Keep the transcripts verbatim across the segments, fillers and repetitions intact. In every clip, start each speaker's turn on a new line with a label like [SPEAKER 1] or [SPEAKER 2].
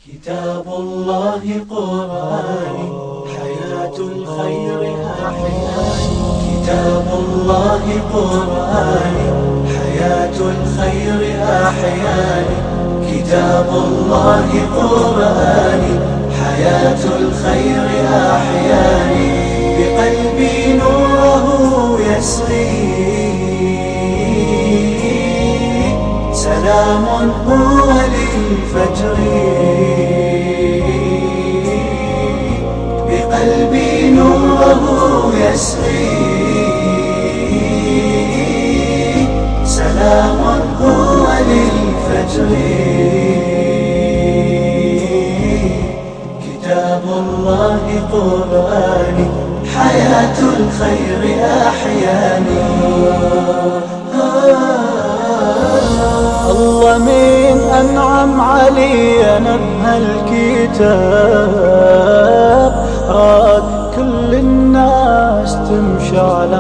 [SPEAKER 1] كتاب الله قرآني، حياة الخير أحياني. كتاب الله قرآني، حياة الخير أحياني. كتاب الله قرآني، حياة الخير أحياني. بقلبي نوره يسري، سلام هو للفجر. بقلبي نوره يسري، سلام هو للفجر. كتاب الله قرآني، حياة الخير أحياني. الله من أنعم علينا بهالكتاب، راد كل الناس تمشي على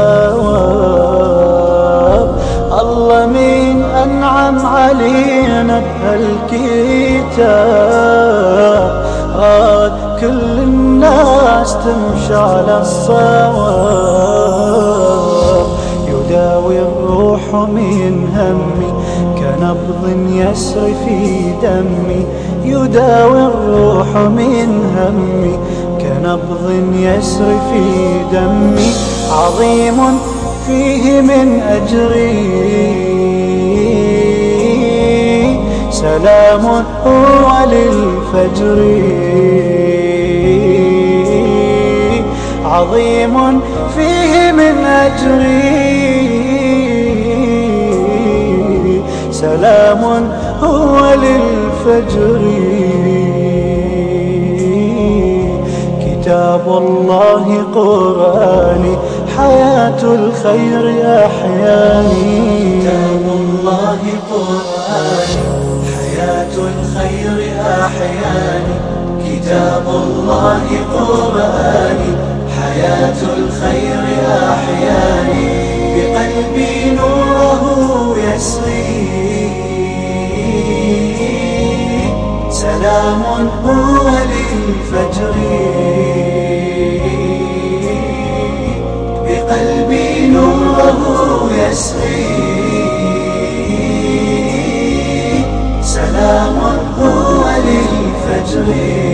[SPEAKER 1] الصواب. الله من أنعم علينا بهالكتاب، راد كل الناس تمشي على الصواب. يداوي الروح من همي كنبض يسري في دمي. يداوي الروح من همي كنبض يسري في دمي. عظيم فيه من أجري، سلام هو للفجر. عظيم فيه من أجري، سلام هو للفجر. كتاب الله قرآني، حياة الخير أحياني. كتاب الله قرآني، حياة الخير أحياني. كتاب الله قرآني، حياة الخير أحياني. بقلبي نوره يسري، سلام هو للفجر. بقلبي نوره يسري، سلام هو للفجر.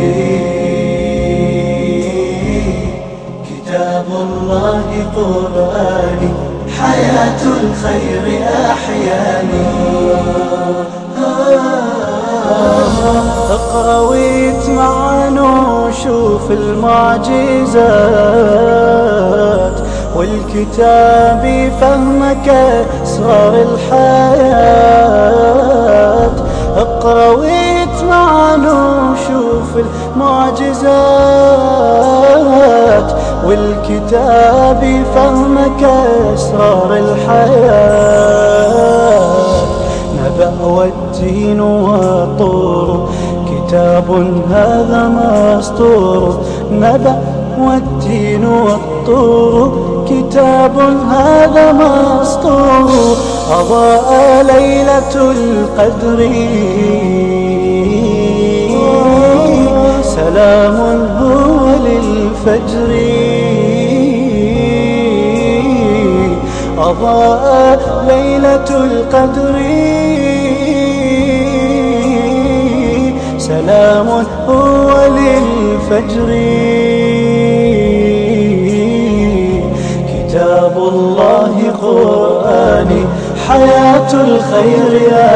[SPEAKER 1] كتاب الله قرآني، حياة الخير أحياني. اقرأ واتمعن وشوف المعجزات، والكتاب فهمك أسرار الحياة. اقرأ واتمعن وشوف المعجزات، والكتاب فهمك أسرار الحياة. نبأ والدين والطور، كتاب هذا مسطور. نبأ والدين والطور، كتاب هذا مسطور. أضاء ليلة القدر، سلام هو للفجر. أضاء ليلة القدر، سلام هو للفجر. كتاب الله قرآني، حياة الخير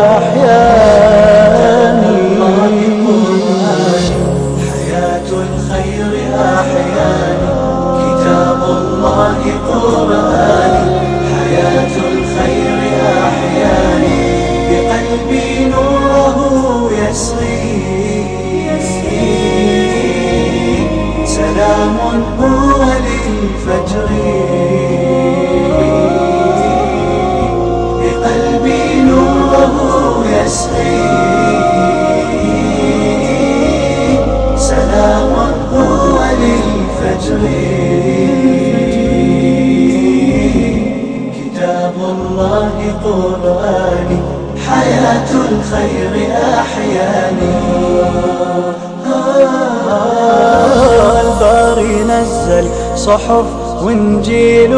[SPEAKER 1] أحياني. حياة الخير أحياني. كتاب الله قرآني، حياة الخير أحياني. بقلبي نوره يسري، سلام هو للفجر. بقلبي نوره يسري، سلام هو للفجر. كتاب الله قرآني، حياة الخير أحياني. صحف وانجيل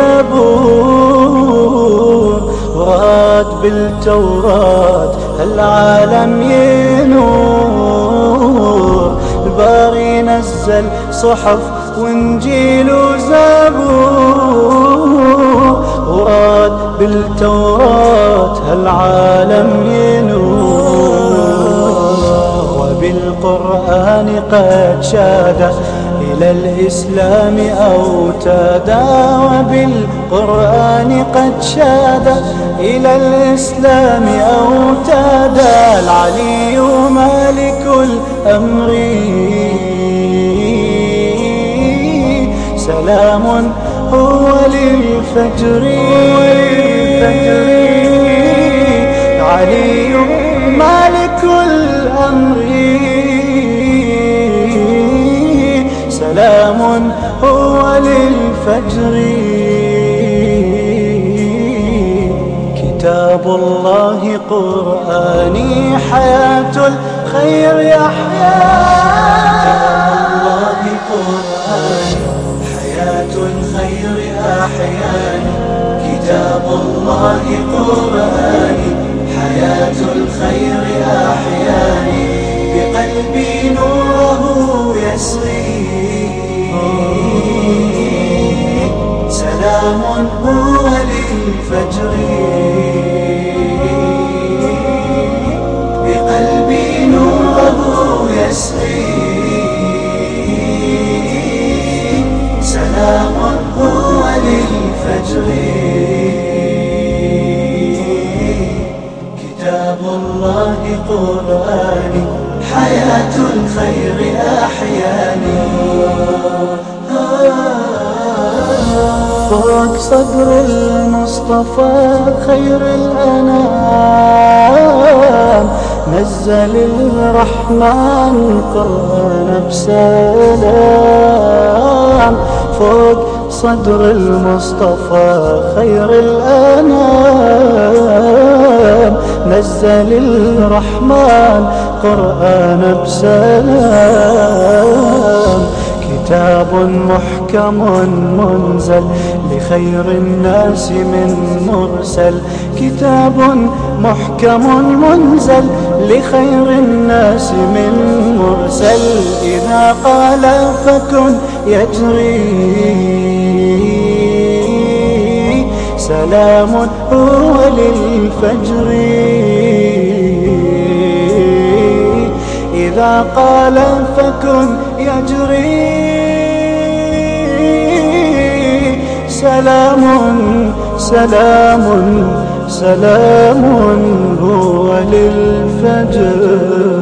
[SPEAKER 1] وزبور، وراد بالتوراة العالم ينور. الباري نزل صحف وانجيل وزبور، وراد بالتوراة العالم ينور. وبالقرآن قد شاد إلى الإسلام أوتادا، وبالقرآن قد شاد إلى الإسلام أوتادا. العلي مالك الأمر سلام هو للفجر. العلي مالك الأمر سلام هو للفجر. كتاب الله قرآني حياة الخير أحياني. حياة الخير أحياني. كتاب الله قرآني حياة الخير أحياني. بقلبي نوره يسري سلام هو للفجر. بقلبي نوره يسري سلام هو للفجر. كتاب الله قرآني حياة الخير أحياني. فوق صدر المصطفى خير الأنام نزل الرحمن قرآن بسلام. فوق صدر المصطفى خير الأنام نزل الرحمن قرآن بسلام. كتاب محكم منزل لخير الناس من مرسل. كتاب محكم منزل لخير الناس من مرسل. إذا قال فكن يجري سلام هو للفجر. إذا قال فكن يجري سلام سلام سلام هو للفجر.